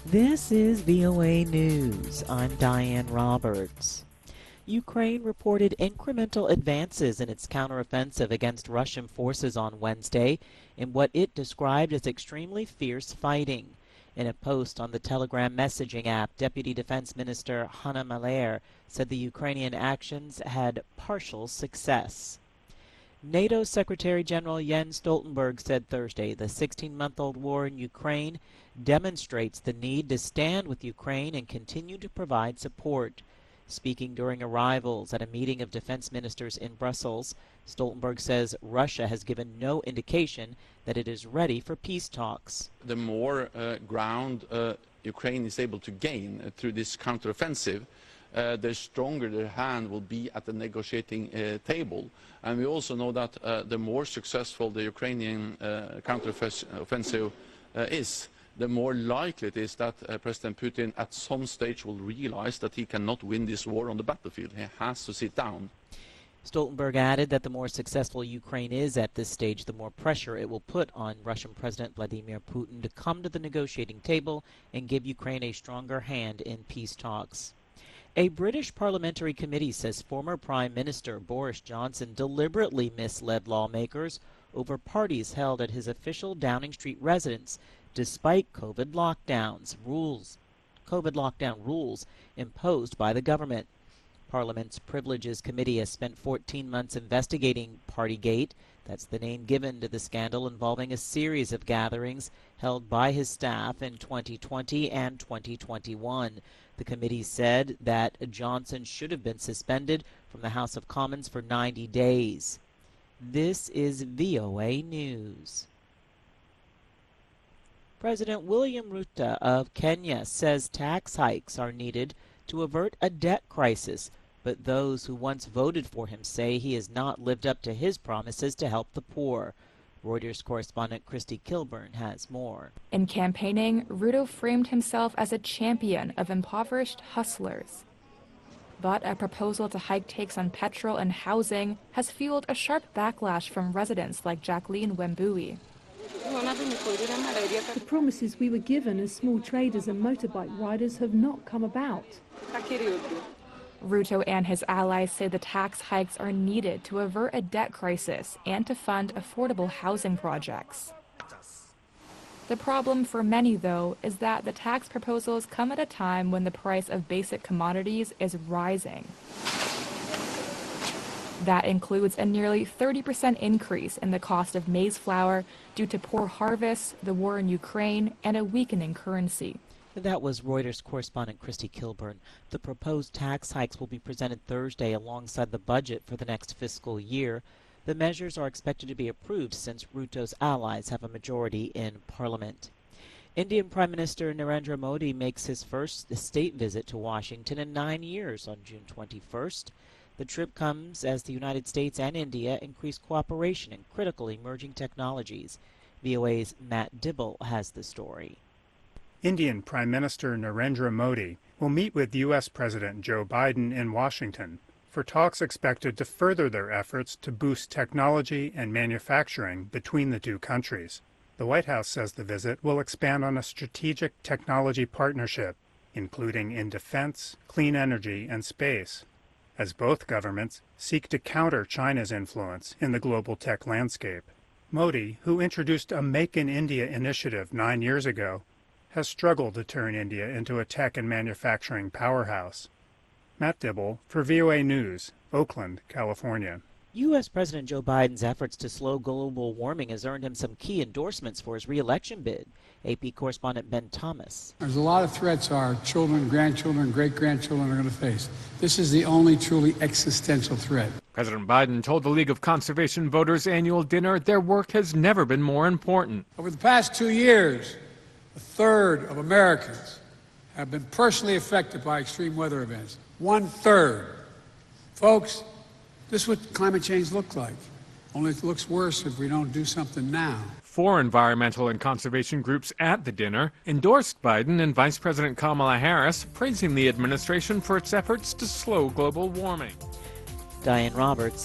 This is VOA News. I'm Diane Roberts. Ukraine reported incremental advances in its counteroffensive against Russian forces on Wednesday in what it described as extremely fierce fighting. In a post on the Telegram messaging app, Deputy Defense Minister Hanna Maliar said the Ukrainian actions had partial success. NATO Secretary General Jens Stoltenberg said Thursday the 16-month-old war in Ukraine demonstrates the need to stand with Ukraine and continue to provide support. Speaking during arrivals at a meeting of defense ministers in Brussels, Stoltenberg says Russia has given no indication that it is ready for peace talks. The more ground Ukraine is able to gain through this counteroffensive, the stronger their hand will be at the negotiating table. And we also know that the more successful the Ukrainian counteroffensive is, the more likely it is that President Putin at some stage will realize that he cannot win this war on the battlefield. He has to sit down. Stoltenberg added that the more successful Ukraine is at this stage, the more pressure it will put on Russian President Vladimir Putin to come to the negotiating table and give Ukraine a stronger hand in peace talks. A British parliamentary committee says former Prime Minister Boris Johnson deliberately misled lawmakers over parties held at his official Downing Street residence despite COVID lockdown rules imposed by the government. Parliament's Privileges Committee has spent 14 months investigating Partygate. That's the name given to the scandal involving a series of gatherings held by his staff in 2020 and 2021. The committee said that Johnson should have been suspended from the House of Commons for 90 days. This is VOA News. President William Ruto of Kenya says tax hikes are needed to avert a debt crisis, but those who once voted for him say he has not lived up to his promises to help the poor. Reuters correspondent Christy Kilburn has more. In campaigning, Ruto framed himself as a champion of impoverished hustlers. But a proposal to hike takes on petrol and housing has fueled a sharp backlash from residents like Jacqueline Wembui. The promises we were given as small traders and motorbike riders have not come about. Ruto and his allies say the tax hikes are needed to avert a debt crisis and to fund affordable housing projects. The problem for many, though, is that the tax proposals come at a time when the price of basic commodities is rising. That includes a nearly 30% increase in the cost of maize flour due to poor harvests, the war in Ukraine, and a weakening currency. That was Reuters correspondent Christy Kilburn. The proposed tax hikes will be presented Thursday alongside the budget for the next fiscal year. The measures are expected to be approved since Ruto's allies have a majority in Parliament. Indian Prime Minister Narendra Modi makes his first state visit to Washington in 9 years on June 21st. The trip comes as the United States and India increase cooperation in critical emerging technologies. VOA's Matt Dibble has the story. Indian Prime Minister Narendra Modi will meet with U.S. President Joe Biden in Washington for talks expected to further their efforts to boost technology and manufacturing between the two countries. The White House says the visit will expand on a strategic technology partnership, including in defense, clean energy, and space, as both governments seek to counter China's influence in the global tech landscape. Modi, who introduced a Make in India initiative 9 years ago, has struggled to turn India into a tech and manufacturing powerhouse. Matt Dibble for VOA News, Oakland, California. U.S. President Joe Biden's efforts to slow global warming has earned him some key endorsements for his re-election bid. AP correspondent Ben Thomas. There's a lot of threats our children, grandchildren, great-grandchildren are going to face. This is the only truly existential threat. President Biden told the League of Conservation Voters annual dinner their work has never been more important. Over the past 2 years, a third of Americans have been personally affected by extreme weather events. 1/3. Folks, this is what climate change looks like. Only it looks worse if we don't do something now. 4 environmental and conservation groups at the dinner endorsed Biden and Vice President Kamala Harris, praising the administration for its efforts to slow global warming. Diane Roberts,